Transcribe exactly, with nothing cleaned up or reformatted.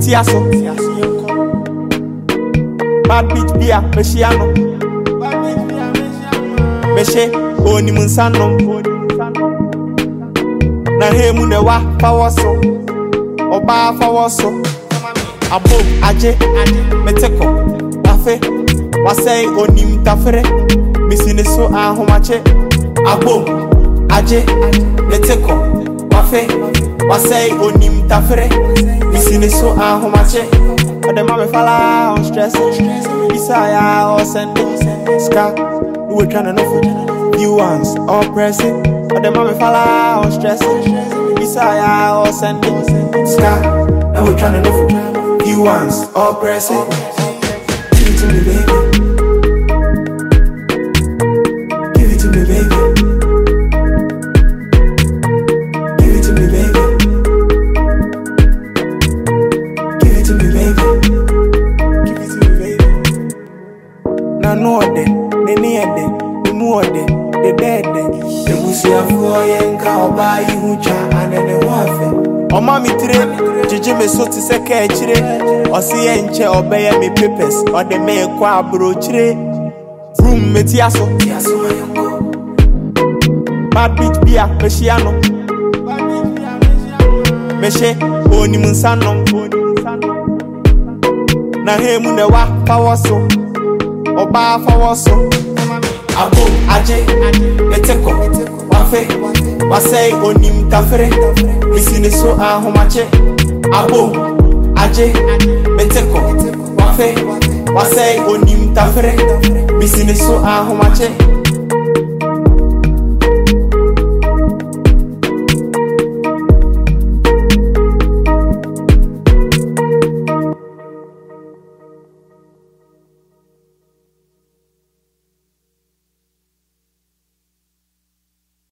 metiaso. Bad bitch beer, Meshiano. Meshe, Oni Munsano. Na hemu ne wa fawaso. Oba fawaso. Abo, aje, meteko. Wafe, wasei onim tafere. Misine so ahomache. Abo, aje, meteko. Wafe, wasei onim tafere. Misine so ahomache. Ode mame fala on stress. Isaya or send it. Ska, we were trying to know you once or press it. Ode mame fala on stress. Isaya or send it. Ska, now we trying to know you once or press it. Give it to me, baby. Give it to me, baby. Give it to me, baby. Give it to me, baby. Give it to me, baby. Na no ode, ne ni ede, ne mu ode, de dede. De busi afuo yenka oba ihucha anene wafe. Oma mi tire, jiji me so ti se ka chire. Osi ye nche obeye me papers, ode me kwa bro chire. Room metiaso, tiaso mayongo. Bad bitch beer, Meshiano. Meshe, Oni Munsano. Na hemu ne wa fawaso. Oba fawaso. Abo, aje, meteko. Wafe, wasei onim tafere. Misine so ahomache. Abo, aje, meteko. Wafe, wasei onim tafere. Misine so ahomache.